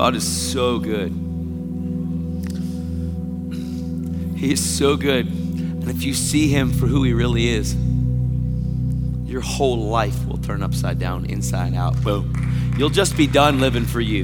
God is so good. He is so good. And if you see him for who he really is, your whole life will turn upside down, inside out. Boom. You'll just be done living for you.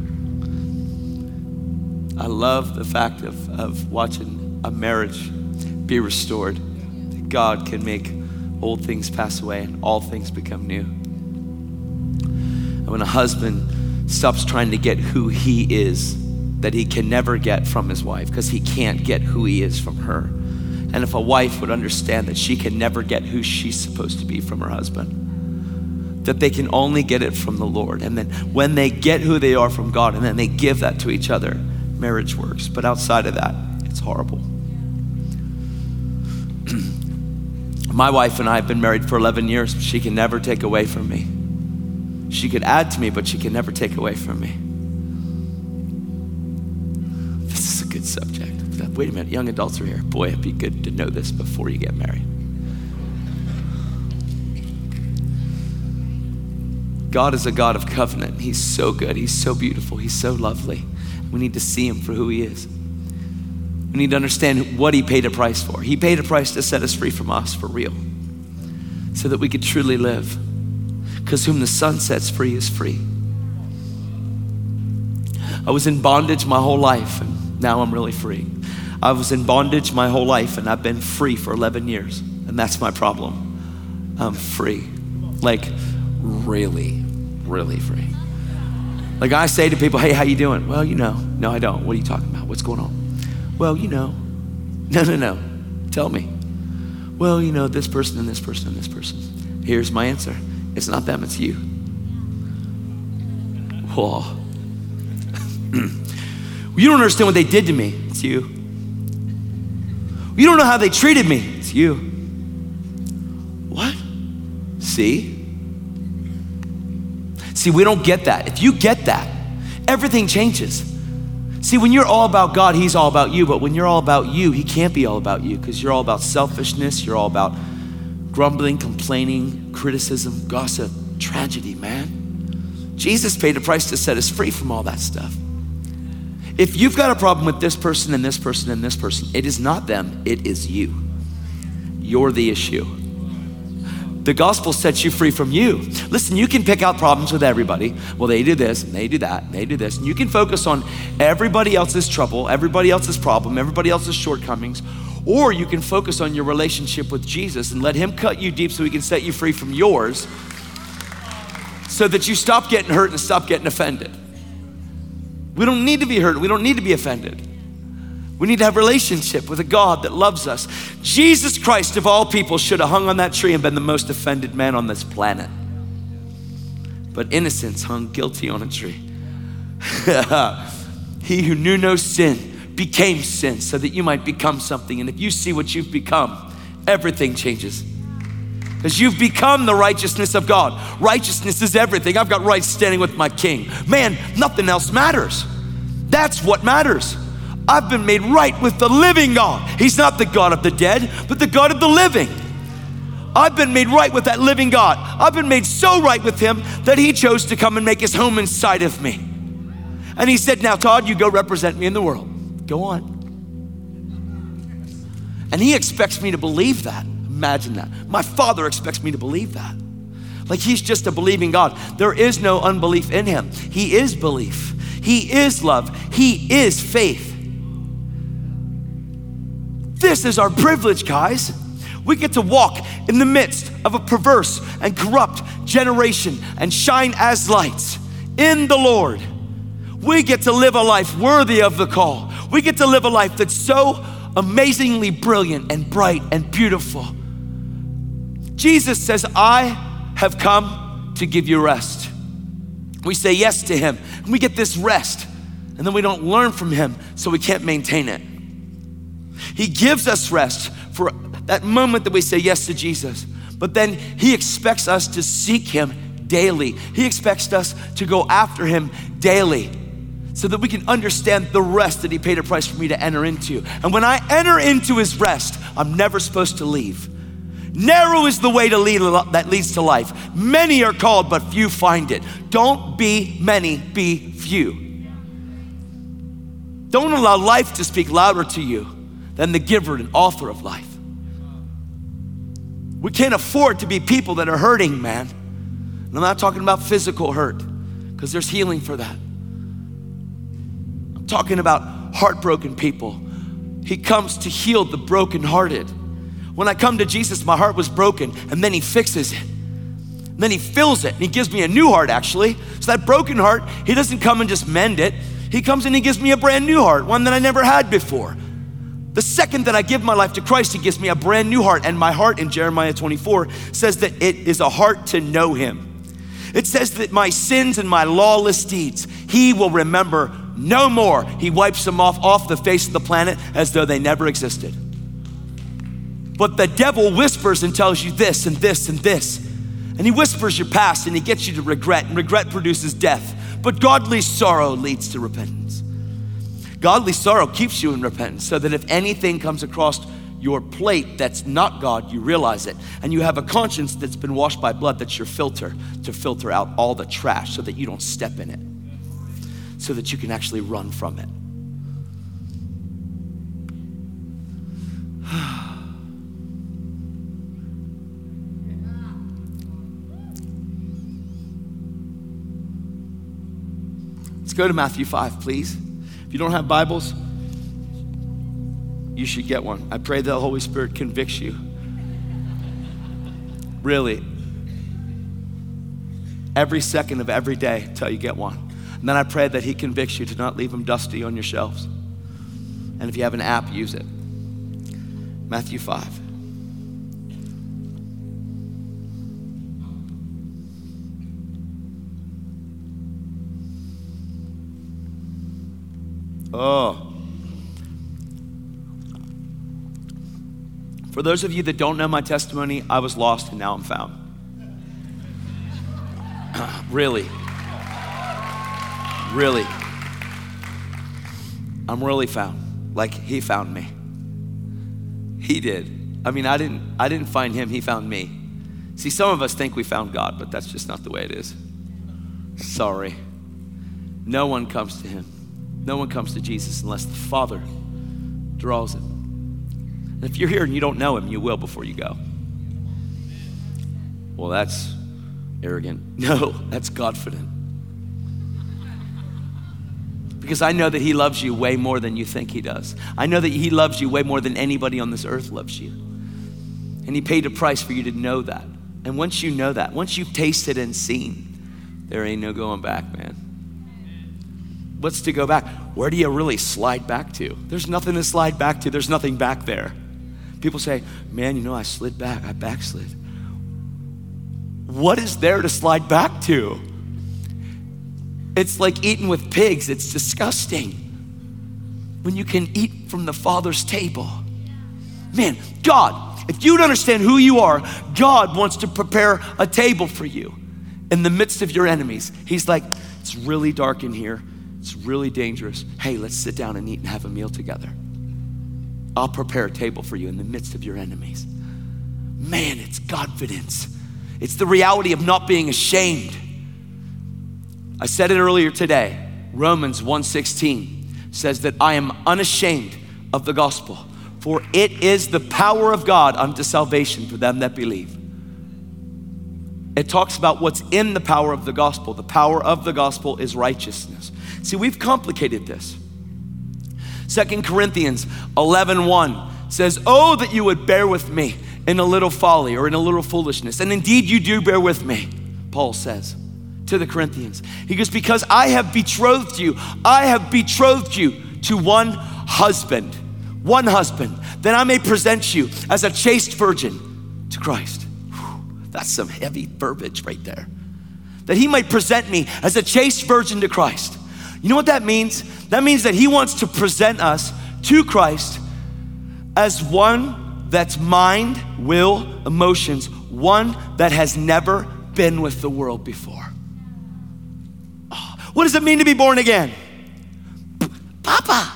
I love the fact of watching a marriage be restored. That God can make old things pass away and all things become new. And when a husband stops trying to get who he is, that he can never get from his wife, because he can't get who he is from her. And if a wife would understand that she can never get who she's supposed to be from her husband, that they can only get it from the Lord. And then when they get who they are from God and then they give that to each other, marriage works. But outside of that, it's horrible. My wife and I have been married for 11 years. She can never take away from me. She could add to me, but she can never take away from me. This is a good subject. Wait a minute, young adults are here. Boy, it'd be good to know this before you get married. God is a God of covenant. He's so good. He's so beautiful. He's so lovely. We need to see him for who he is. We need to understand what he paid a price for. He paid a price to set us free from us for real, so that we could truly live. Because whom the Son sets free is free. I was in bondage my whole life, and now I'm really free. I was in bondage my whole life, and I've been free for 11 years. And that's my problem. I'm free. Like really, really free. Like I say to people, hey, how you doing? Well, you know. No, I don't. What are you talking about? What's going on? Well, you know. No. Tell me. Well, you know, this person and this person and this person. Here's my answer. It's not them, it's you. Whoa. You don't understand what they did to me. It's you. You don't know how they treated me. It's you. What? See, we don't get that. If you get that, everything changes. See, when you're all about God, he's all about you. But when you're all about you, he can't be all about you, because you're all about selfishness. You're all about grumbling, complaining, criticism, gossip, tragedy, man. Jesus paid a price to set us free from all that stuff. If you've got a problem with this person and this person and this person, it is not them, it is you. You're the issue. The gospel sets you free from you. Listen, you can pick out problems with everybody. Well, they do this and they do that and they do this. And you can focus on everybody else's trouble, everybody else's problem, everybody else's shortcomings. Or you can focus on your relationship with Jesus and let him cut you deep so he can set you free from yours, so that you stop getting hurt and stop getting offended. We don't need to be hurt. We don't need to be offended. We need to have a relationship with a God that loves us. Jesus Christ, of all people, should have hung on that tree and been the most offended man on this planet. But innocence hung guilty on a tree. He who knew no sin became sin so that you might become something. And if you see what you've become, everything changes. Because you've become the righteousness of God. Righteousness is everything. I've got right standing with my King. Man, nothing else matters. That's what matters. I've been made right with the living God. He's not the God of the dead, but the God of the living. I've been made right with that living God. I've been made so right with him that he chose to come and make his home inside of me. And he said, now Todd, you go represent me in the world. Go on. And he expects me to believe that. Imagine that. My Father expects me to believe that. Like he's just a believing God. There is no unbelief in him. He is belief. He is love. He is faith. This is our privilege, guys. We get to walk in the midst of a perverse and corrupt generation and shine as lights in the Lord. We get to live a life worthy of the call. We get to live a life that's so amazingly brilliant and bright and beautiful. Jesus says, I have come to give you rest. We say yes to him, and we get this rest, and then we don't learn from him, so we can't maintain it. He gives us rest for that moment that we say yes to Jesus, but then he expects us to seek him daily. He expects us to go after him daily so that we can understand the rest that he paid a price for me to enter into. And when I enter into his rest, I'm never supposed to leave. Narrow is the way to lead that leads to life. Many are called, but few find it. Don't be many, be few. Don't allow life to speak louder to you than the giver and author of life. We can't afford to be people that are hurting, man. And I'm not talking about physical hurt, because there's healing for that. I'm talking about heartbroken people. He comes to heal the brokenhearted. When I come to Jesus, my heart was broken, and then he fixes it. And then he fills it, and he gives me a new heart, actually. So that broken heart, he doesn't come and just mend it. He comes and he gives me a brand new heart, one that I never had before. The second that I give my life to Christ, he gives me a brand new heart. And my heart in Jeremiah 24 says that it is a heart to know him. It says that my sins and my lawless deeds, he will remember no more. He wipes them off the face of the planet as though they never existed. But the devil whispers and tells you this and this and this. And he whispers your past and he gets you to regret, and regret produces death. But godly sorrow leads to repentance. Godly sorrow keeps you in repentance, so that if anything comes across your plate that's not God, you realize it. And you have a conscience that's been washed by blood, that's your filter to filter out all the trash so that you don't step in it, so that you can actually run from it. Let's go to Matthew 5, please. If you don't have Bibles, you should get one. I pray that the Holy Spirit convicts you. Really. Every second of every day till you get one. And then I pray that he convicts you to not leave them dusty on your shelves. And if you have an app, use it. Matthew 5. Oh. For those of you that don't know my testimony, I was lost and now I'm found. Really. Really. I'm really found. Like he found me. He did. I mean, I didn't find him, he found me. See, some of us think we found God, but that's just not the way it is. Sorry. No one comes to him. No one comes to Jesus unless the Father draws him. And if you're here and you don't know him, you will before you go. Well, that's arrogant. No, that's Godfident. Because I know that he loves you way more than you think he does. I know that he loves you way more than anybody on this earth loves you. And he paid a price for you to know that. And once you know that, once you've tasted and seen, there ain't no going back, man. What's to go back? Where do you really slide back to? There's nothing to slide back to. There's nothing back there. People say, man, I slid back. I backslid. What is there to slide back to? It's like eating with pigs. It's disgusting. When you can eat from the Father's table. Man, God, if you'd understand who you are, God wants to prepare a table for you in the midst of your enemies. He's like, it's really dark in here. It's really dangerous. Hey, let's sit down and eat and have a meal together. I'll prepare a table for you in the midst of your enemies. Man, it's confidence. It's the reality of not being ashamed. I said it earlier today. Romans 1:16 says that I am unashamed of the gospel, for it is the power of God unto salvation for them that believe. It talks about what's in the power of the gospel. The power of the gospel is righteousness. See, we've complicated this. 2 Corinthians 11:1 says, oh, that you would bear with me in a little folly or in a little foolishness. And indeed you do bear with me, Paul says to the Corinthians. He goes, because I have betrothed you to one husband, that I may present you as a chaste virgin to Christ. Whew, that's some heavy verbiage right there. That he might present me as a chaste virgin to Christ. You know what that means? That means that he wants to present us to Christ as one that's mind, will, emotions, one that has never been with the world before. Oh, what does it mean to be born again? Papa.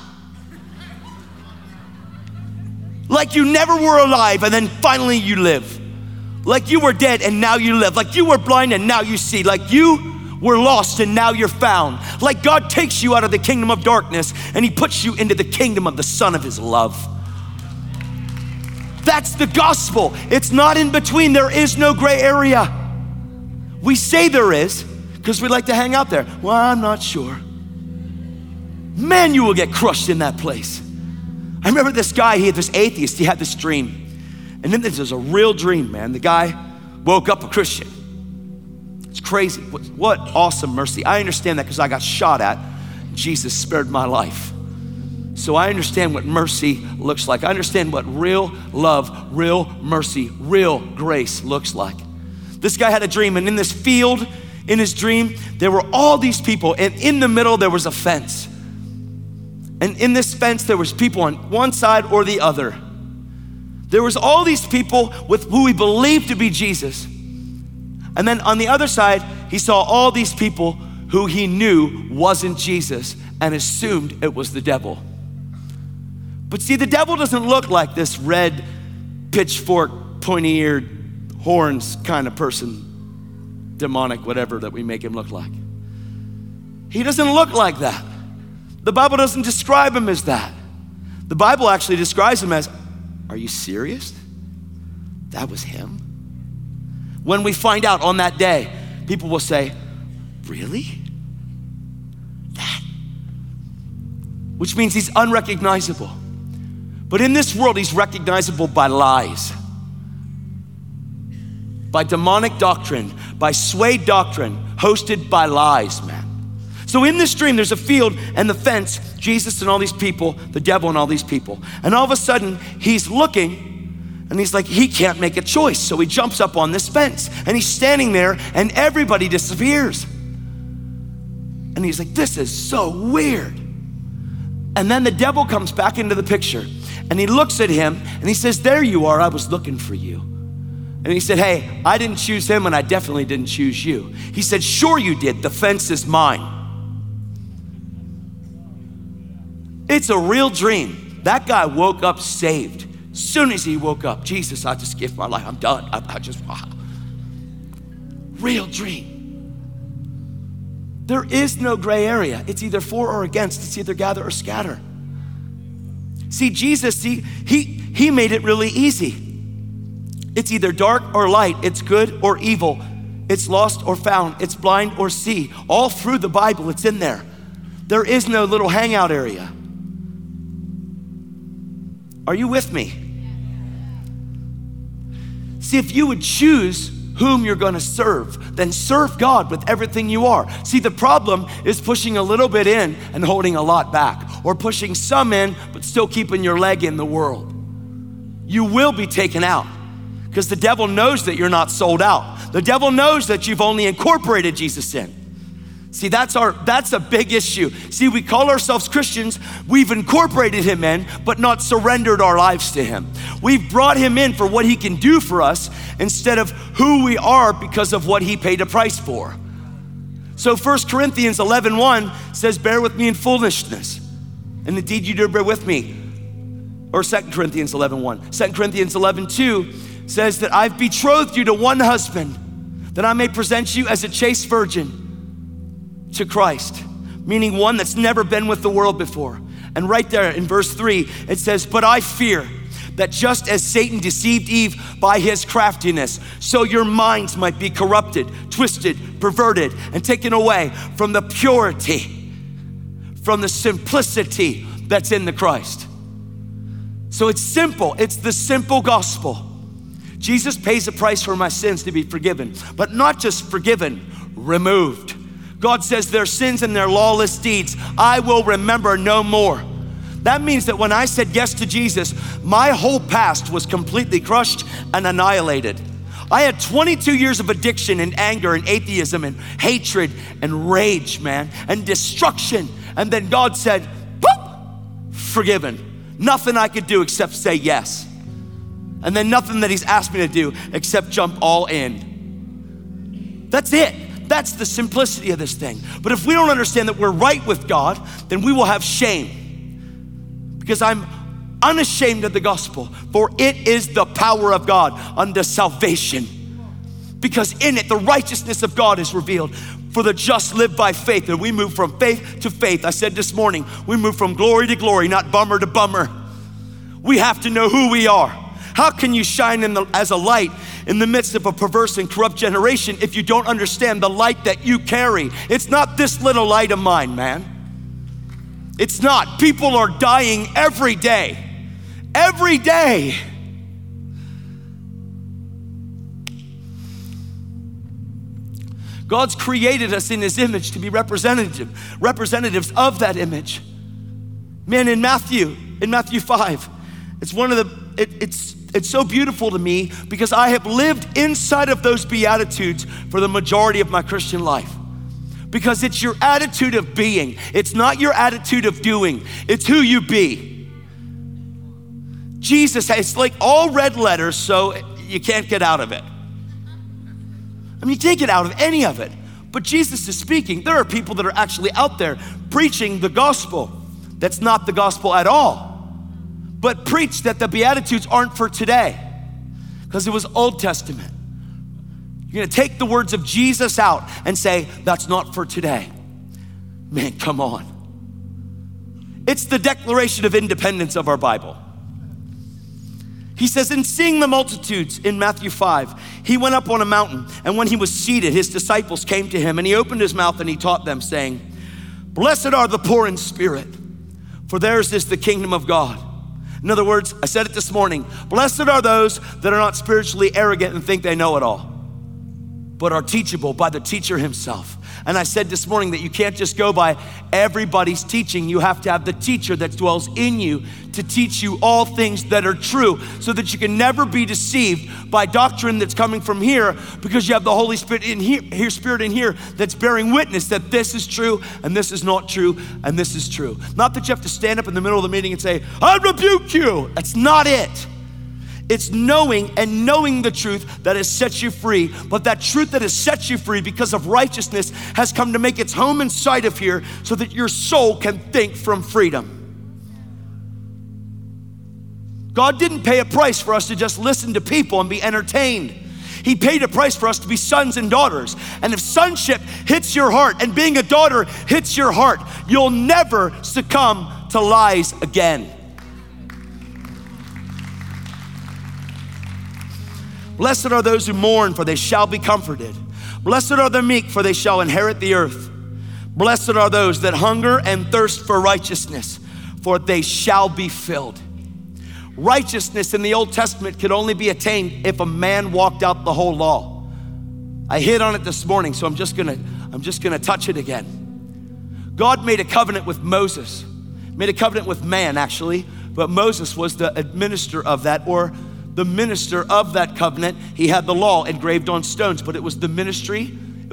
Like you never were alive and then finally you live. Like you were dead and now you live. Like you were blind and now you see. Like you were lost and now you're found. Like God takes you out of the kingdom of darkness and he puts you into the kingdom of the Son of his love. That's the gospel. It's not in between. There is no gray area. We say there is because we like to hang out there. Well, I'm not sure. Man, you will get crushed in that place. I remember this guy, this atheist, he had this dream. And then this was a real dream, man. The guy woke up a Christian. It's crazy. What awesome mercy. I understand that because I got shot at. Jesus spared my life. So I understand what mercy looks like. I understand what real love, real mercy, real grace looks like. This guy had a dream, and in this field, in his dream, there were all these people, and in the middle there was a fence. And in this fence, there was people on one side or the other. There was all these people with who he believed to be Jesus. And then on the other side, he saw all these people who he knew wasn't Jesus and assumed it was the devil. But see, the devil doesn't look like this red, pitchfork, pointy-eared, horns kind of person, demonic, whatever that we make him look like. He doesn't look like that. The Bible doesn't describe him as that. The Bible actually describes him as, are you serious? That was him? When we find out on that day, people will say, really? That? Which means he's unrecognizable. But in this world, he's recognizable by lies, by demonic doctrine, by swayed doctrine, hosted by lies, man. So in this dream, there's a field and the fence, Jesus and all these people, the devil and all these people. And all of a sudden, he's looking and he's like, he can't make a choice. So he jumps up on this fence and he's standing there and everybody disappears. And he's like, this is so weird. And then the devil comes back into the picture and he looks at him and he says, there you are, I was looking for you. And he said, hey, I didn't choose him and I definitely didn't choose you. He said, sure you did, the fence is mine. It's a real dream. That guy woke up saved. As soon as he woke up, Jesus, I just gave my life. I'm done. Wow. Real dream. There is no gray area. It's either for or against. It's either gather or scatter. See, Jesus, he made it really easy. It's either dark or light. It's good or evil. It's lost or found. It's blind or see. All through the Bible, it's in there. There is no little hangout area. Are you with me? See, if you would choose whom you're gonna serve, then serve God with everything you are. See, the problem is pushing a little bit in and holding a lot back, or pushing some in, but still keeping your leg in the world. You will be taken out because the devil knows that you're not sold out. The devil knows that you've only incorporated Jesus in. See, that's a big issue. See, we call ourselves Christians, we've incorporated him in, but not surrendered our lives to him. We've brought him in for what he can do for us instead of who we are because of what he paid a price for. So 1 Corinthians 11:1 says, bear with me in foolishness. And indeed you do bear with me. Or 2 Corinthians 11:1. 2 Corinthians 11:2 says that I've betrothed you to one husband, that I may present you as a chaste virgin to Christ, meaning one that's never been with the world before. And right there in verse 3, it says, but I fear that just as Satan deceived Eve by his craftiness, so your minds might be corrupted, twisted, perverted, and taken away from the purity, from the simplicity that's in the Christ. So it's simple. It's the simple gospel. Jesus pays a price for my sins to be forgiven, but not just forgiven, removed. God says their sins and their lawless deeds, I will remember no more. That means that when I said yes to Jesus, my whole past was completely crushed and annihilated. I had 22 years of addiction and anger and atheism and hatred and rage, man, and destruction. And then God said, boop, forgiven. Nothing I could do except say yes. And then nothing that he's asked me to do except jump all in. That's it. That's the simplicity of this thing. But if we don't understand that we're right with God, then we will have shame. Because I'm unashamed of the gospel, for it is the power of God unto salvation. Because in it, the righteousness of God is revealed for the just live by faith. And we move from faith to faith. I said this morning, we move from glory to glory, not bummer to bummer. We have to know who we are. How can you shine as a light in the midst of a perverse and corrupt generation if you don't understand the light that you carry? It's not this little light of mine, man. It's not. People are dying every day. Every day. God's created us in his image to be representatives of that image. Man, in Matthew 5, it's so beautiful to me because I have lived inside of those Beatitudes for the majority of my Christian life. Because it's your attitude of being. It's not your attitude of doing. It's who you be. Jesus, it's like all red letters, so you can't get out of it. I mean, you can't get out of any of it. But Jesus is speaking. There are people that are actually out there preaching the gospel that's not the gospel at all, but preach that the Beatitudes aren't for today because it was Old Testament. You're gonna take the words of Jesus out and say, that's not for today. Man, come on. It's the Declaration of Independence of our Bible. He says, in seeing the multitudes in Matthew 5, he went up on a mountain, and when he was seated, his disciples came to him, and he opened his mouth and he taught them, saying, blessed are the poor in spirit, for theirs is the kingdom of God. In other words, I said it this morning, blessed are those that are not spiritually arrogant and think they know it all, but are teachable by the teacher himself. And I said this morning that you can't just go by everybody's teaching. You have to have the teacher that dwells in you to teach you all things that are true so that you can never be deceived by doctrine that's coming from here because you have the Holy Spirit in here that's bearing witness that this is true and this is not true and this is true. Not that you have to stand up in the middle of the meeting and say, I rebuke you. That's not it. It's knowing the truth that has set you free, but that truth that has set you free because of righteousness has come to make its home inside of here so that your soul can think from freedom. God didn't pay a price for us to just listen to people and be entertained. He paid a price for us to be sons and daughters. And if sonship hits your heart and being a daughter hits your heart, you'll never succumb to lies again. Blessed are those who mourn, for they shall be comforted. Blessed are the meek, for they shall inherit the earth. Blessed are those that hunger and thirst for righteousness, for they shall be filled. Righteousness in the Old Testament could only be attained if a man walked out the whole law. I hit on it this morning, so I'm just gonna touch it again. God made a covenant with Moses, made a covenant with man actually, but Moses was the administrator of that, or the minister of that covenant. He had the law engraved on stones, but it was the ministry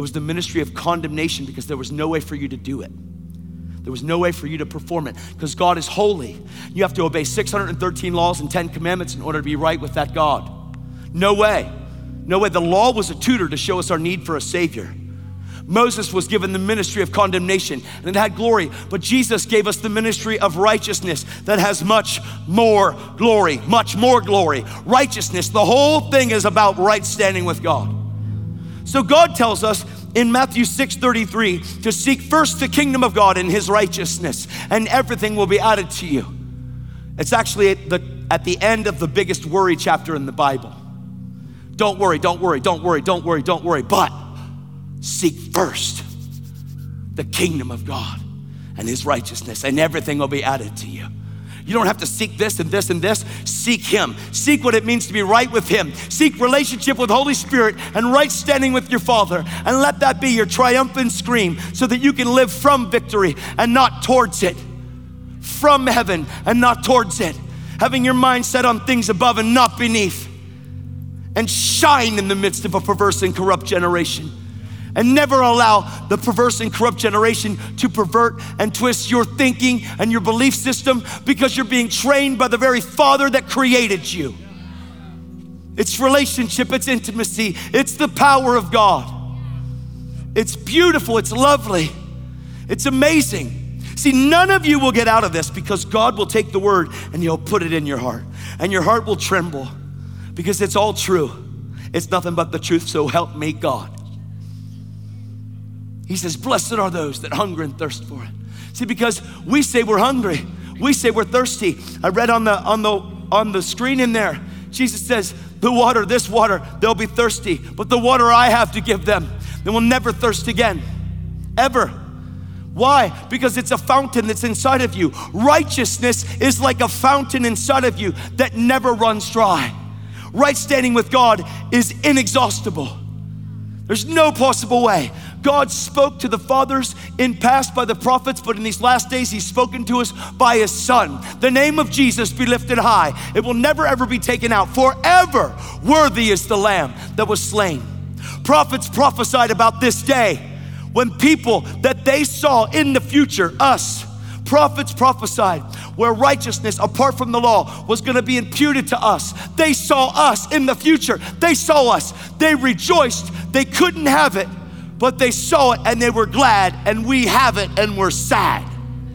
of condemnation because there was no way for you to do it. There was no way for you to perform it because God is holy. You have to obey 613 laws and 10 commandments in order to be right with that God. No way. No way. The law was a tutor to show us our need for a savior. Moses was given the ministry of condemnation and it had glory, but Jesus gave us the ministry of righteousness that has much more glory, much more glory. Righteousness, the whole thing is about right standing with God. So God tells us in Matthew 6:33 to seek first the kingdom of God and his righteousness, and everything will be added to you. It's actually at the end of the biggest worry chapter in the Bible. Don't worry, don't worry, don't worry, don't worry, don't worry, but seek first the kingdom of God and his righteousness, and everything will be added to you. You don't have to seek this and this and this. Seek him. Seek what it means to be right with him. Seek relationship with Holy Spirit and right standing with your Father, and let that be your triumphant scream so that you can live from victory and not towards it. From heaven and not towards it. Having your mind set on things above and not beneath. And shine in the midst of a perverse and corrupt generation. And never allow the perverse and corrupt generation to pervert and twist your thinking and your belief system, because you're being trained by the very Father that created you. It's relationship, it's intimacy, it's the power of God. It's beautiful, it's lovely, it's amazing. See, none of you will get out of this because God will take the word and he'll put it in your heart. And your heart will tremble because it's all true. It's nothing but the truth, so help me God. He says, blessed are those that hunger and thirst for it. See, because we say we're hungry, we say we're thirsty. I read on the screen in there, Jesus says, this water, they'll be thirsty, but the water I have to give them, they will never thirst again, ever. Why? Because it's a fountain that's inside of you. Righteousness is like a fountain inside of you that never runs dry. Right standing with God is inexhaustible. There's no possible way. God spoke to the fathers in past by the prophets, but in these last days, he's spoken to us by his Son. The name of Jesus be lifted high. It will never ever be taken out. Forever worthy is the Lamb that was slain. Prophets prophesied about this day when people that they saw in the future, us, prophets prophesied where righteousness apart from the law was gonna be imputed to us. They saw us in the future. They saw us. They rejoiced. They couldn't have it, but they saw it and they were glad, and we have it and we're sad.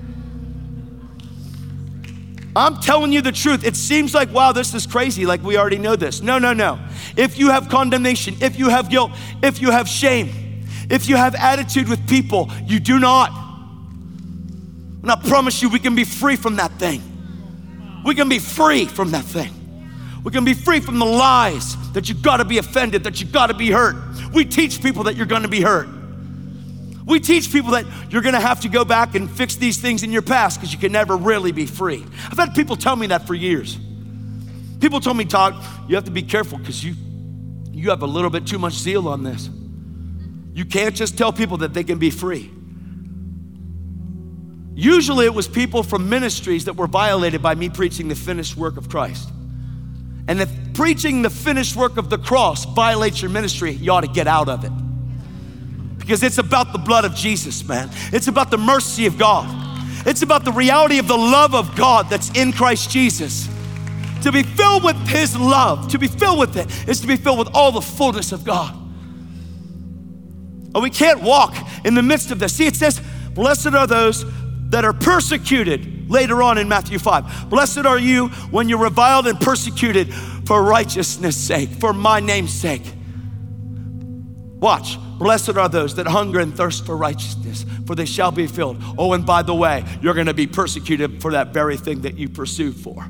I'm telling you the truth. It seems like, wow, this is crazy, like we already know this. No. If you have condemnation, if you have guilt, if you have shame, if you have attitude with people, you do not. And I promise you, we can be free from that thing. We can be free from that thing. We can be free from the lies that you gotta be offended, that you gotta be hurt. We teach people that you're gonna be hurt. We teach people that you're gonna have to go back and fix these things in your past because you can never really be free. I've had people tell me that for years. People told me, Todd, you have to be careful because you have a little bit too much zeal on this. You can't just tell people that they can be free. Usually it was people from ministries that were violated by me preaching the finished work of Christ. And if preaching the finished work of the cross violates your ministry, you ought to get out of it. Because it's about the blood of Jesus, man. It's about the mercy of God. It's about the reality of the love of God that's in Christ Jesus. To be filled with his love, to be filled with it, is to be filled with all the fullness of God. And we can't walk in the midst of this. See, it says, blessed are those that are persecuted, later on in Matthew 5. Blessed are you when you're reviled and persecuted for righteousness' sake, for my name's sake. Watch, blessed are those that hunger and thirst for righteousness, for they shall be filled. Oh, and by the way, you're gonna be persecuted for that very thing that you pursue for.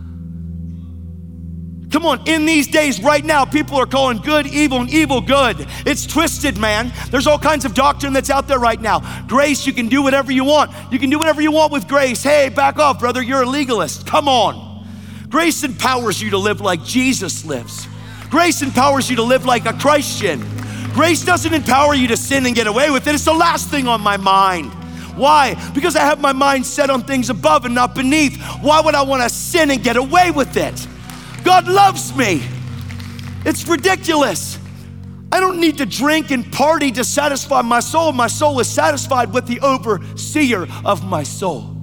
Come on, in these days right now, people are calling good evil and evil good. It's twisted, man. There's all kinds of doctrine that's out there right now. Grace, you can do whatever you want. You can do whatever you want with grace. Hey, back off, brother, you're a legalist. Come on. Grace empowers you to live like Jesus lives. Grace empowers you to live like a Christian. Grace doesn't empower you to sin and get away with it. It's the last thing on my mind. Why? Because I have my mind set on things above and not beneath. Why would I want to sin and get away with it? God loves me. It's ridiculous. I don't need to drink and party to satisfy my soul. My soul is satisfied with the overseer of my soul.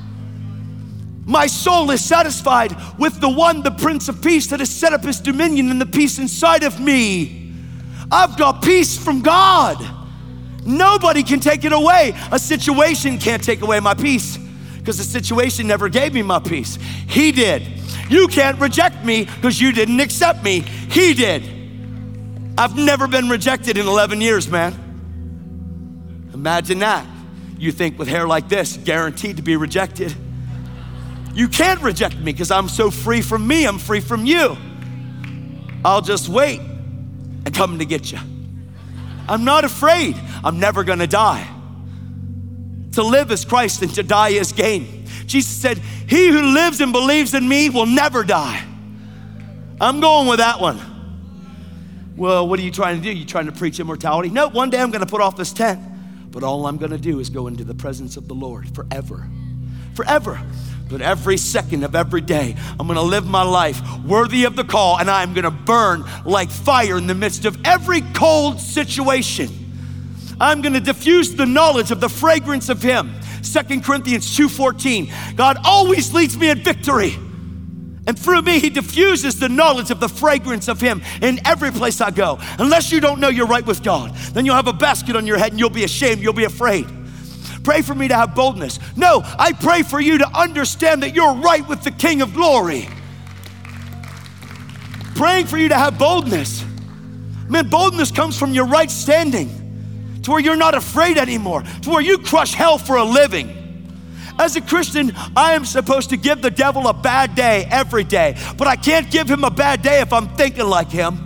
My soul is satisfied with the one, the Prince of Peace, that has set up his dominion and the peace inside of me. I've got peace from God. Nobody can take it away. A situation can't take away my peace because the situation never gave me my peace. He did. You can't reject me because you didn't accept me. He did. I've never been rejected in 11 years, man. Imagine that. You think with hair like this, guaranteed to be rejected. You can't reject me because I'm so free from me, I'm free from you. I'll just wait and come to get you. I'm not afraid. I'm never gonna die. To live is Christ and to die is gain. Jesus said, he who lives and believes in me will never die. I'm going with that one. Well, what are you trying to do? You trying to preach immortality? No, one day I'm gonna put off this tent, but all I'm gonna do is go into the presence of the Lord forever. Forever. But every second of every day, I'm gonna live my life worthy of the call, and I'm gonna burn like fire in the midst of every cold situation. I'm gonna diffuse the knowledge of the fragrance of him. 2 Corinthians 2:14, God always leads me in victory. And through me, he diffuses the knowledge of the fragrance of him in every place I go. Unless you don't know you're right with God, then you'll have a basket on your head and you'll be ashamed, you'll be afraid. Pray for me to have boldness. No, I pray for you to understand that you're right with the King of Glory. Praying for you to have boldness. Man, boldness comes from your right standing. to where you're not afraid anymore, to where you crush hell for a living. As a Christian, I am supposed to give the devil a bad day every day, but I can't give him a bad day if I'm thinking like him.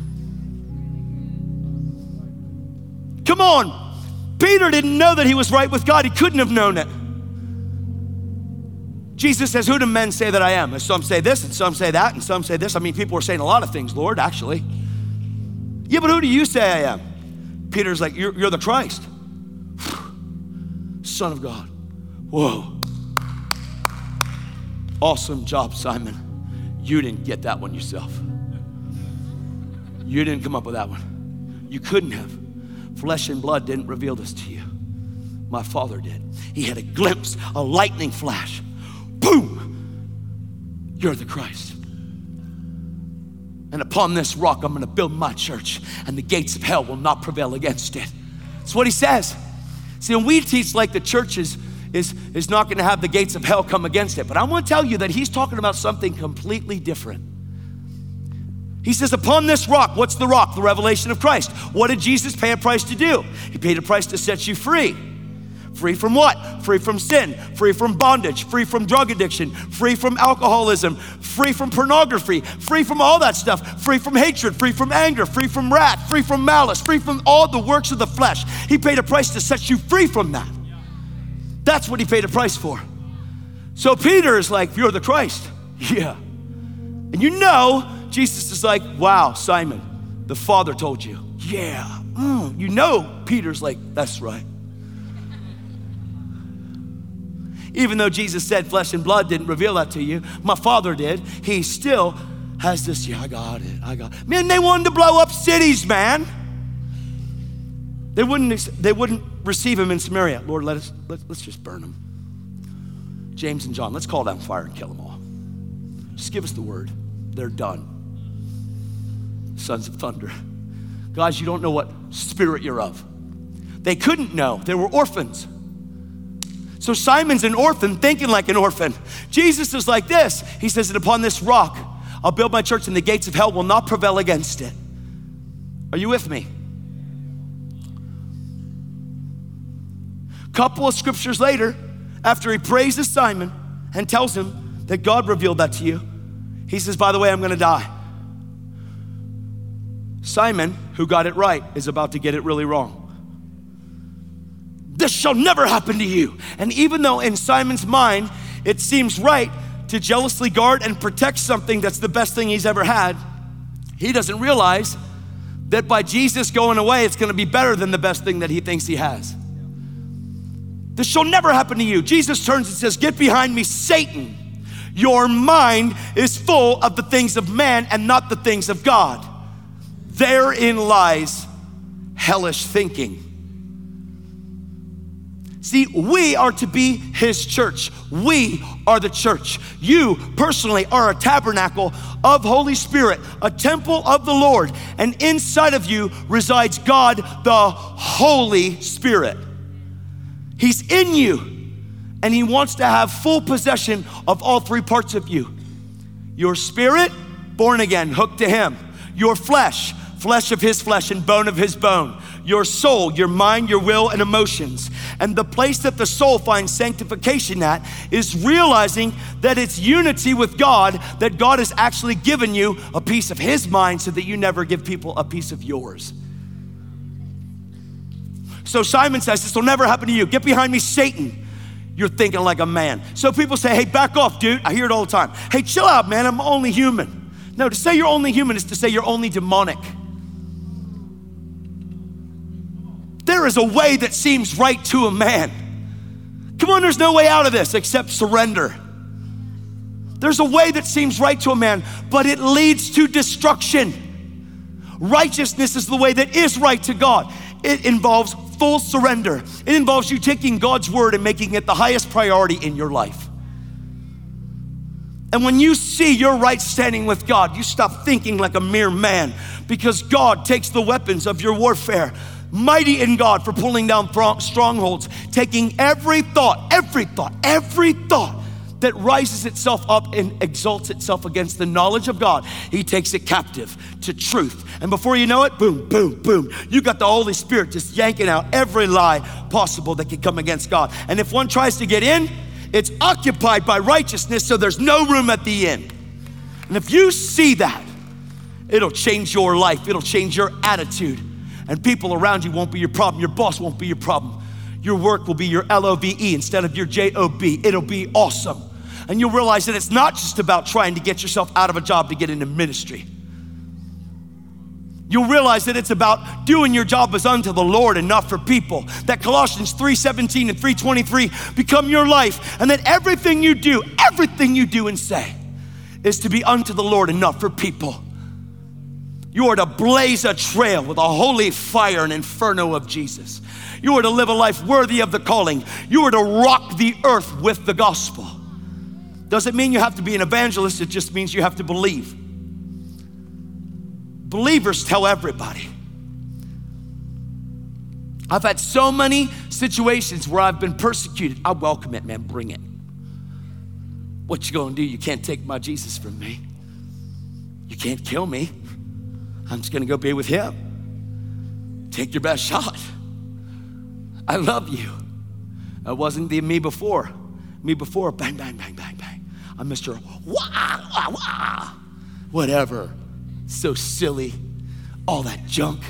Come on. Peter didn't know that he was right with God. He couldn't have known it. Jesus says, who do men say that I am? And some say this, and some say that, and some say this. I mean, people are saying a lot of things, Lord, actually. Yeah, but who do you say I am? Peter's like, you're the Christ. Son of God. Whoa. Awesome job, Simon. You didn't get that one yourself. You didn't come up with that one. You couldn't have. Flesh and blood didn't reveal this to you. My Father did. He had a glimpse, a lightning flash. Boom! You're the Christ. And upon this rock, I'm gonna build my church, and the gates of hell will not prevail against it. That's what he says. See, when we teach like the church is not gonna have the gates of hell come against it, but I wanna tell you that he's talking about something completely different. He says, upon this rock, what's the rock? The revelation of Christ. What did Jesus pay a price to do? He paid a price to set you free. Free from what? Free from sin, free from bondage, free from drug addiction, free from alcoholism, free from pornography, free from all that stuff, free from hatred, free from anger, free from wrath, free from malice, free from all the works of the flesh. He paid a price to set you free from that. That's what he paid a price for. So Peter is like, you're the Christ. Yeah. And you know, Jesus is like, wow, Simon, the Father told you. Yeah. You know, Peter's like, that's right. Even though Jesus said flesh and blood didn't reveal that to you, my Father did, he still has this, yeah, I got it. Man, they wanted to blow up cities, man. They wouldn't receive him in Samaria. Lord, let's just burn them. James and John, let's call down fire and kill them all. Just give us the word. They're done. Sons of thunder. Guys, you don't know what spirit you're of. They couldn't know. They were orphans. So Simon's an orphan thinking like an orphan. Jesus is like this. He says that upon this rock, I'll build my church and the gates of hell will not prevail against it. Are you with me? Couple of scriptures later, after he praises Simon and tells him that God revealed that to you, he says, by the way, I'm gonna die. Simon, who got it right, is about to get it really wrong. This shall never happen to you. And even though in Simon's mind, it seems right to jealously guard and protect something that's the best thing he's ever had, he doesn't realize that by Jesus going away, it's gonna be better than the best thing that he thinks he has. This shall never happen to you. Jesus turns and says, get behind me, Satan. Your mind is full of the things of man and not the things of God. Therein lies hellish thinking. See, we are to be his church. We are the church. You personally are a tabernacle of Holy Spirit, a temple of the Lord, and inside of you resides God, the Holy Spirit. He's in you, and he wants to have full possession of all three parts of you. Your spirit, born again, hooked to him. Your flesh, flesh of his flesh and bone of his bone. Your soul, your mind, your will, and emotions. And the place that the soul finds sanctification at is realizing that it's unity with God, that God has actually given you a piece of his mind so that you never give people a piece of yours. So Simon says, this will never happen to you. Get behind me, Satan. You're thinking like a man. So people say, hey, back off, dude. I hear it all the time. Hey, chill out, man. I'm only human. No, to say you're only human is to say you're only demonic. There is a way that seems right to a man. Come on, there's no way out of this except surrender. There's a way that seems right to a man, but it leads to destruction. Righteousness is the way that is right to God. It involves full surrender. It involves you taking God's word and making it the highest priority in your life. And when you see your right standing with God, you stop thinking like a mere man, because God takes the weapons of your warfare, mighty in God for pulling down strongholds, taking every thought that rises itself up and exalts itself against the knowledge of God, he takes it captive to truth. And before you know it, boom, boom, boom, you got the Holy Spirit just yanking out every lie possible that could come against God. And if one tries to get in, it's occupied by righteousness, so there's no room at the end. And if you see that, it'll change your life. It'll change your attitude. And people around you won't be your problem. Your boss won't be your problem. Your work will be your L-O-V-E instead of your J-O-B. It'll be awesome. And you'll realize that it's not just about trying to get yourself out of a job to get into ministry. You'll realize that it's about doing your job as unto the Lord and not for people. That Colossians 3:17 and 3:23 become your life. And that everything you do and say is to be unto the Lord and not for people. You are to blaze a trail with a holy fire and inferno of Jesus. You are to live a life worthy of the calling. You are to rock the earth with the gospel. Doesn't mean you have to be an evangelist, it just means you have to believe. Believers tell everybody. I've had so many situations where I've been persecuted. I welcome it, man, bring it. What you gonna do? You can't take my Jesus from me. You can't kill me. I'm just gonna go be with him. Take your best shot. I love you. It wasn't the me before. Me before, bang, bang, bang, bang, bang. I'm Mr. Wah, wah, wah. Whatever. So silly. All that junk.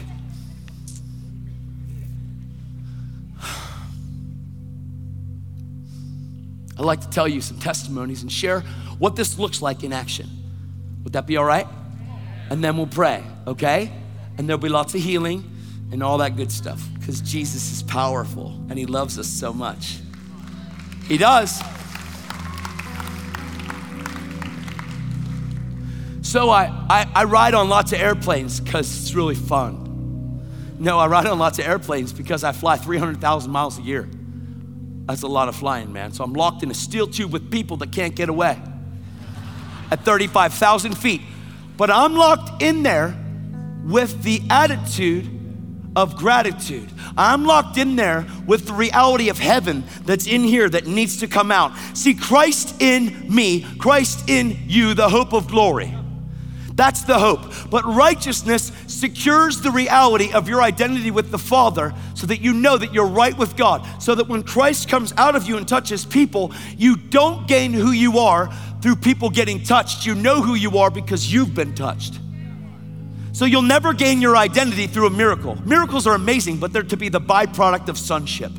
I'd like to tell you some testimonies and share what this looks like in action. Would that be all right? And then we'll pray, okay? And there'll be lots of healing and all that good stuff because Jesus is powerful and he loves us so much. He does. So I ride on lots of airplanes because it's really fun. No, I ride on lots of airplanes because I fly 300,000 miles a year. That's a lot of flying, man. So I'm locked in a steel tube with people that can't get away at 35,000 feet. But I'm locked in there with the attitude of gratitude. I'm locked in there with the reality of heaven that's in here that needs to come out. See, Christ in me, Christ in you, the hope of glory. That's the hope. But righteousness secures the reality of your identity with the Father so that you know that you're right with God. So that when Christ comes out of you and touches people, you don't gain who you are through people getting touched. You know who you are because you've been touched. So you'll never gain your identity through a miracle. Miracles are amazing, but they're to be the byproduct of sonship.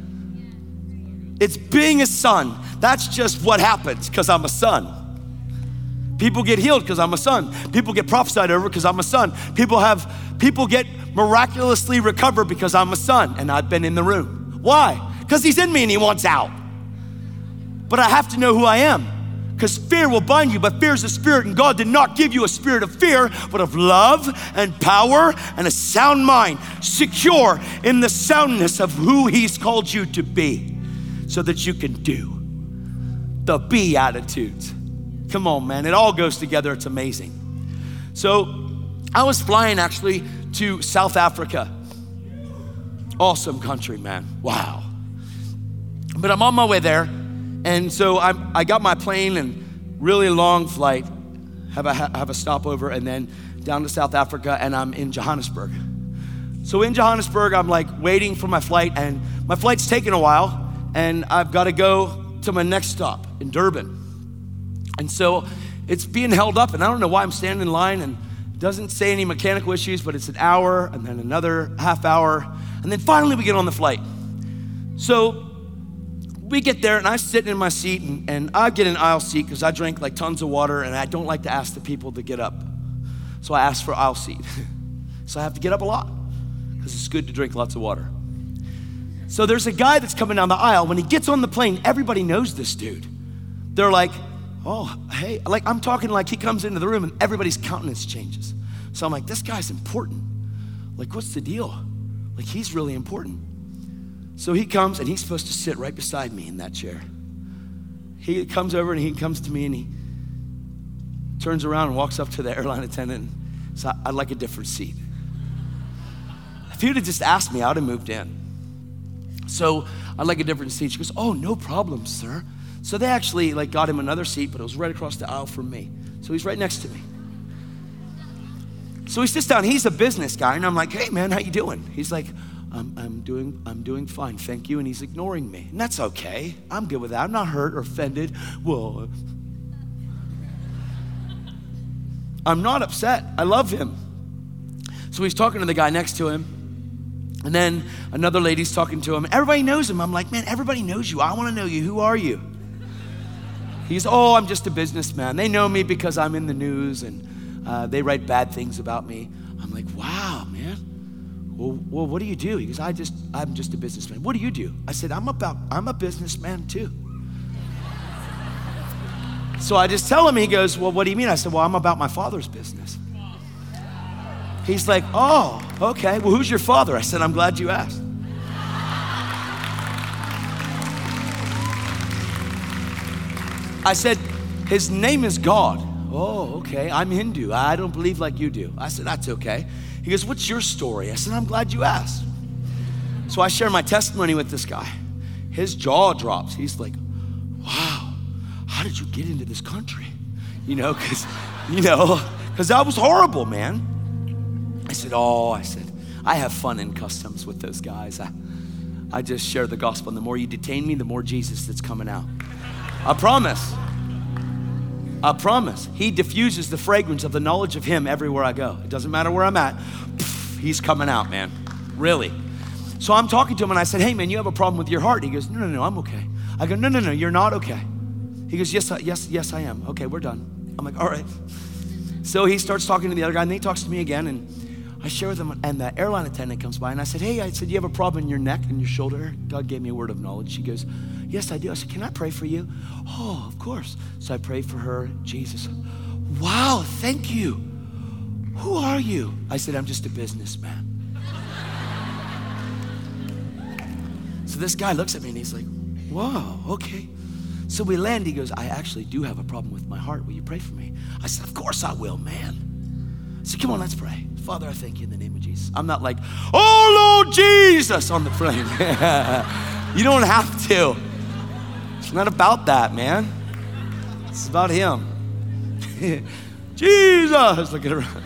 It's being a son. That's just what happens because I'm a son. People get healed because I'm a son. People get prophesied over because I'm a son. People get miraculously recovered because I'm a son and I've been in the room. Why? Because he's in me and he wants out. But I have to know who I am because fear will bind you, but fear is a spirit and God did not give you a spirit of fear, but of love and power and a sound mind, secure in the soundness of who he's called you to be so that you can do the be attitudes. Come on, man, it all goes together, it's amazing. So I was flying actually to South Africa. Awesome country, man, wow. But I'm on my way there, and so I got my plane and really long flight, have a stopover, and then down to South Africa, and I'm in Johannesburg. So in Johannesburg, I'm like waiting for my flight, and my flight's taking a while, and I've got to go to my next stop in Durban. And so it's being held up, and I don't know why I'm standing in line, and it doesn't say any mechanical issues, but it's an hour, and then another half hour, and then finally we get on the flight. So we get there, and I'm sitting in my seat, and I get an aisle seat because I drank like tons of water, and I don't like to ask the people to get up. So I asked for aisle seat. So I have to get up a lot because it's good to drink lots of water. So there's a guy that's coming down the aisle. When he gets on the plane, everybody knows this dude. They're like, oh, hey, like I'm talking like he comes into the room and everybody's countenance changes. So I'm like, this guy's important. Like, what's the deal? Like, he's really important. So he comes and he's supposed to sit right beside me in that chair. He comes over and he comes to me and he turns around and walks up to the airline attendant and says, I'd like a different seat. If he would have just asked me, I would have moved in. So I'd like a different seat. She goes, oh, no problem, sir. So they actually like got him another seat, but it was right across the aisle from me. So he's right next to me. So he sits down, he's a business guy, and I'm like, hey man, how you doing? He's like, I'm doing fine, thank you. And he's ignoring me. And that's okay. I'm good with that. I'm not hurt or offended. Well, I'm not upset. I love him. So he's talking to the guy next to him. And then another lady's talking to him. Everybody knows him. I'm like, man, everybody knows you. I want to know you. Who are you? He's, oh, I'm just a businessman. They know me because I'm in the news and they write bad things about me. I'm like, wow, man. Well, what do you do? He goes, I'm just a businessman. What do you do? I said, I'm a businessman too. So I just tell him, he goes, well, what do you mean? I said, well, I'm about my father's business. He's like, oh, okay. Well, who's your father? I said, I'm glad you asked. I said, his name is God. Oh, okay. I'm Hindu. I don't believe like you do. I said, that's okay. He goes, what's your story? I said, I'm glad you asked. So I share my testimony with this guy. His jaw drops. He's like, wow, how did you get into this country? Because that was horrible, man. I said, I have fun in customs with those guys. I just share the gospel. And the more you detain me, the more Jesus that's coming out. I promise. He diffuses the fragrance of the knowledge of him everywhere I go. It doesn't matter where I'm at. He's coming out, man. Really. So I'm talking to him and I said, hey man, you have a problem with your heart. He goes, no, I'm okay. I go, no, you're not okay. He goes, yes, I am. Okay, we're done. I'm like, all right. So he starts talking to the other guy and then he talks to me again and I share with him, and the airline attendant comes by and I said, you have a problem in your neck and your shoulder? God gave me a word of knowledge. She goes, yes, I do. I said, can I pray for you? Oh, of course. So I prayed for her, Jesus. Wow, thank you. Who are you? I said, I'm just a businessman. So this guy looks at me and he's like, wow, okay. So we land, he goes, I actually do have a problem with my heart. Will you pray for me? I said, of course I will, man. So come on, let's pray. Father, I thank you in the name of Jesus. I'm not like, oh Lord Jesus on the plane. You don't have to. It's not about that, man. It's about him. Jesus, look at around.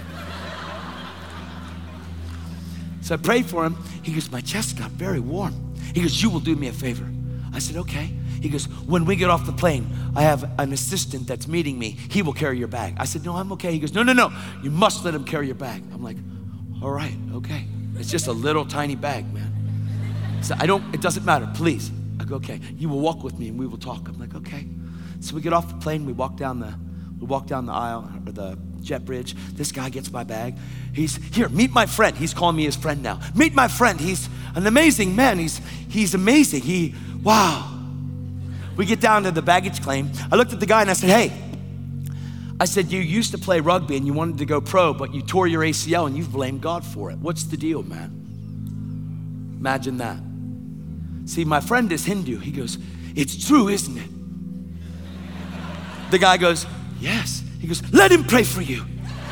So I prayed for him. He goes, my chest got very warm. He goes, you will do me a favor. I said, okay. He goes, when we get off the plane, I have an assistant that's meeting me. He will carry your bag. I said, no, I'm okay. He goes, no. You must let him carry your bag. I'm like, all right, okay. It's just a little tiny bag, man. So it doesn't matter, please. I go, okay. You will walk with me and we will talk. I'm like, okay. So we get off the plane. We walk down the aisle or the jet bridge. This guy gets my bag. He's here. Meet my friend. He's calling me his friend now. Meet my friend. He's an amazing man. He's amazing. Wow. We get down to the baggage claim. I looked at the guy and I said, hey, you used to play rugby and you wanted to go pro, but you tore your ACL and you've blamed God for it. What's the deal, man? Imagine that. See, my friend is Hindu. He goes, it's true, isn't it? The guy goes, yes. He goes, let him pray for you.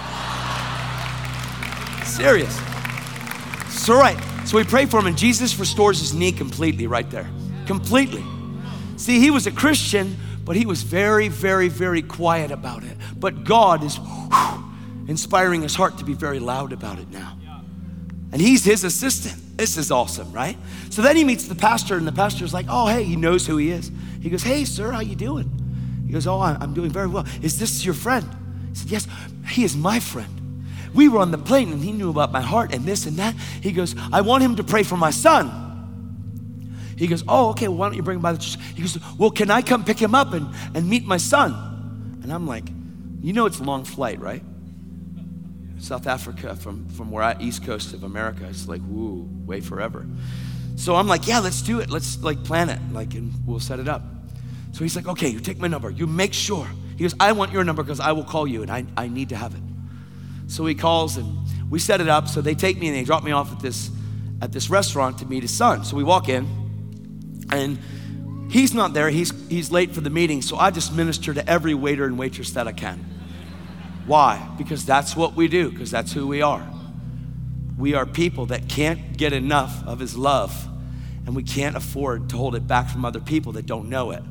Serious. It's all right. So we pray for him and Jesus restores his knee completely right there. Completely. See, he was a Christian, but he was very, very, very quiet about it. But God is inspiring his heart to be very loud about it now. And he's his assistant. This is awesome, right? So then he meets the pastor, and the pastor's like, oh, hey, he knows who he is. He goes, hey, sir, how you doing? He goes, oh, I'm doing very well. Is this your friend? He said, yes, he is my friend. We were on the plane, and he knew about my heart and this and that. He goes, I want him to pray for my son. He goes, oh, okay, well, why don't you bring him by the church? He goes, well, can I come pick him up and meet my son? And I'm like, it's a long flight, right? South Africa from where East Coast of America, it's like, woo, wait forever. So I'm like, yeah, let's do it. Let's plan it, and we'll set it up. So he's like, okay, you take my number. You make sure. He goes, I want your number because I will call you and I need to have it. So he calls and we set it up. So they take me and they drop me off at this restaurant to meet his son. So we walk in. And he's not there, he's late for the meeting, so I just minister to every waiter and waitress that I can. Why? Because that's what we do, because that's who we are. We are people that can't get enough of his love, and we can't afford to hold it back from other people that don't know it.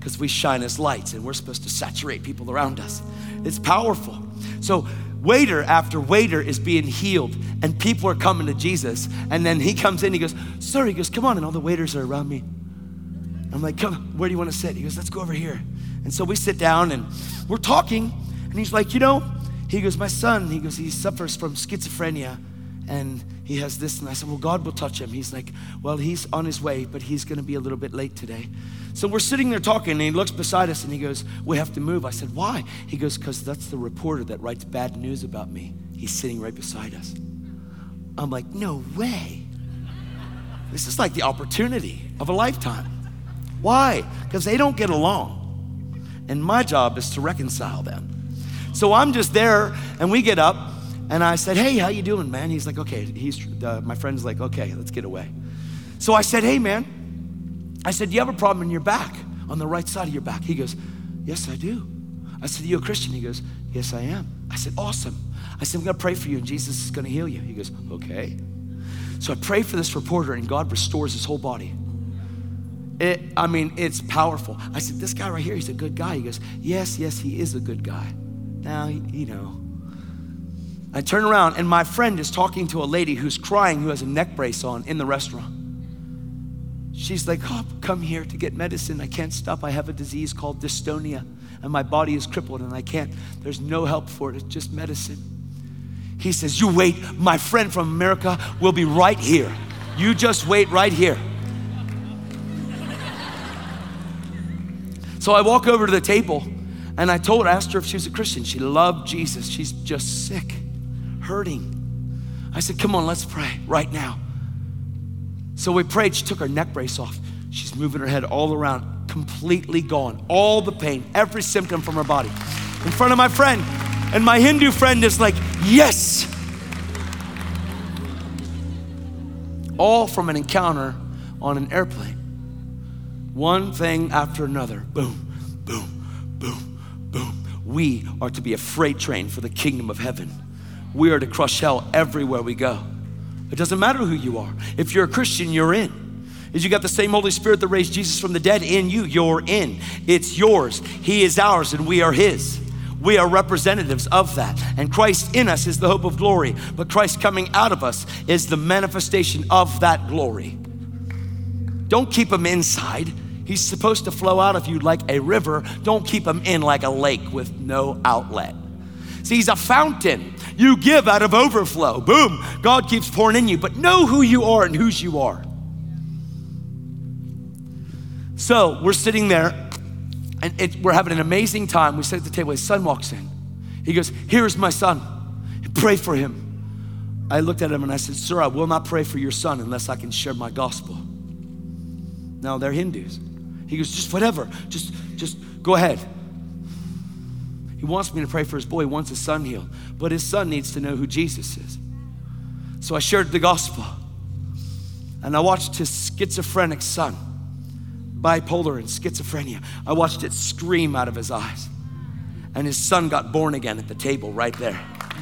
because we shine as lights and we're supposed to saturate people around us. It's powerful. So waiter after waiter is being healed and people are coming to Jesus. And then he comes in, he goes, sir, he goes, come on. And all the waiters are around me. I'm like, come, where do you want to sit? He goes, let's go over here. And so we sit down and we're talking and he's like, he goes, my son, he goes, he suffers from schizophrenia and he has this. And I said, well, God will touch him. He's like, well, he's on his way, but he's going to be a little bit late today. So we're sitting there talking and he looks beside us and he goes, we have to move. I said, why? He goes, because that's the reporter that writes bad news about me. He's sitting right beside us. I'm like, no way. This is like the opportunity of a lifetime. Why? Because they don't get along. And my job is to reconcile them. So I'm just there and we get up and I said, hey, how you doing, man? He's like, okay. My friend's like, okay, let's get away. So I said, hey, man. I said, do you have a problem in your back, on the right side of your back? He goes, yes, I do. I said, are you a Christian? He goes, yes, I am. I said, awesome. I said, I'm gonna pray for you and Jesus is gonna heal you. He goes, okay. So I pray for this reporter and God restores his whole body. It's powerful. I said, this guy right here, he's a good guy. He goes, yes, he is a good guy. Now, I turn around and my friend is talking to a lady who's crying, who has a neck brace on in the restaurant. She's like, oh, come here to get medicine. I can't stop. I have a disease called dystonia and my body is crippled and there's no help for it. It's just medicine. He says, you wait, my friend from America will be right here. You just wait right here. So I walk over to the table and I asked her if she was a Christian. She loved Jesus. She's just sick, hurting. I said, come on, let's pray right now. So we prayed. She took her neck brace off. She's moving her head all around, completely gone. All the pain, every symptom from her body. In front of my friend. And my Hindu friend is like, yes. All from an encounter on an airplane. One thing after another. Boom, boom, boom, boom. We are to be a freight train for the kingdom of heaven. We are to crush hell everywhere we go. It doesn't matter who you are. If you're a Christian, you're in. If you got the same Holy Spirit that raised Jesus from the dead in you, you're in. It's yours. He is ours and we are his. We are representatives of that. And Christ in us is the hope of glory. But Christ coming out of us is the manifestation of that glory. Don't keep him inside. He's supposed to flow out of you like a river. Don't keep him in like a lake with no outlet. See, he's a fountain. You give out of overflow. Boom, God keeps pouring in you, but know who you are and whose you are. So we're sitting there and we're having an amazing time. We sit at the table, his son walks in. He goes, here's my son, pray for him. I looked at him and I said, sir, I will not pray for your son unless I can share my gospel. Now they're Hindus. He goes, just whatever, just go ahead. He wants me to pray for his boy. He wants his son healed. But his son needs to know who Jesus is. So I shared the gospel. And I watched his schizophrenic son, bipolar and schizophrenia. I watched it scream out of his eyes. And his son got born again at the table right there.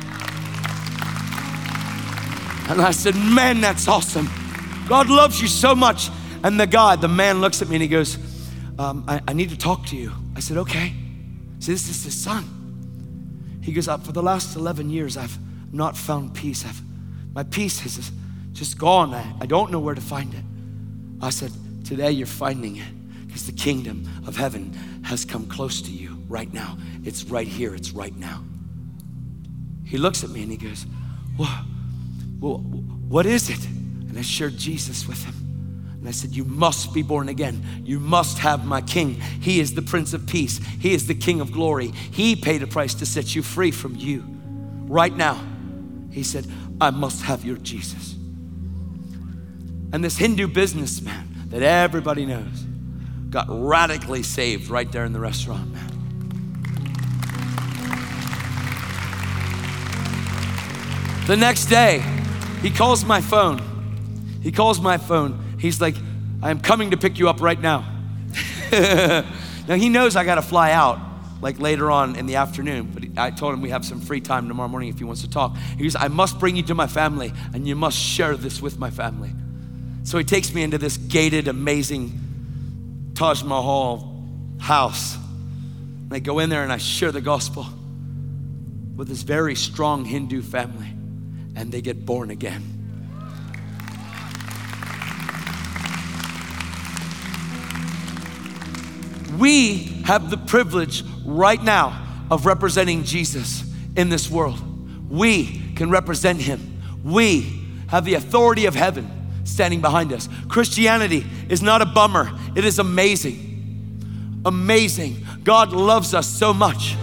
And I said, man, that's awesome. God loves you so much. And the man looks at me and he goes, I need to talk to you. I said, okay. So this is his son. He goes, for the last 11 years, I've not found peace. My peace has just gone. I don't know where to find it. I said, today you're finding it because the kingdom of heaven has come close to you right now. It's right here, it's right now. He looks at me and he goes, well, what is it? And I shared Jesus with him. And I said, you must be born again. You must have my king. He is the Prince of Peace. He is the King of glory. He paid a price to set you free from you. Right now, he said, I must have your Jesus. And this Hindu businessman that everybody knows got radically saved right there in the restaurant, man. The next day, he calls my phone. He's like, I am coming to pick you up right now. Now he knows I gotta fly out like later on in the afternoon, but I told him we have some free time tomorrow morning if he wants to talk. He goes, I must bring you to my family and you must share this with my family. So he takes me into this gated, amazing Taj Mahal house. And I go in there and I share the gospel with this very strong Hindu family, and they get born again. We have the privilege right now of representing Jesus in this world. We can represent him. We have the authority of heaven standing behind us. Christianity is not a bummer. It is amazing. Amazing. God loves us so much